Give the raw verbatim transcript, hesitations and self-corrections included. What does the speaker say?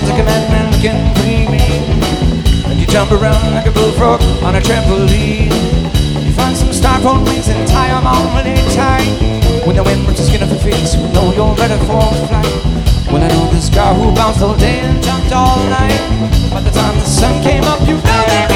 sounds like a madman looking for me. And you jump around like a bullfrog on a trampoline. You find some styrofoam wings and tie them on really tight. When the wind rips your skin off your face, you know you're ready for flight. Well, I know this guy who bounced all day and jumped all night. By the time the sun came up, you felt it.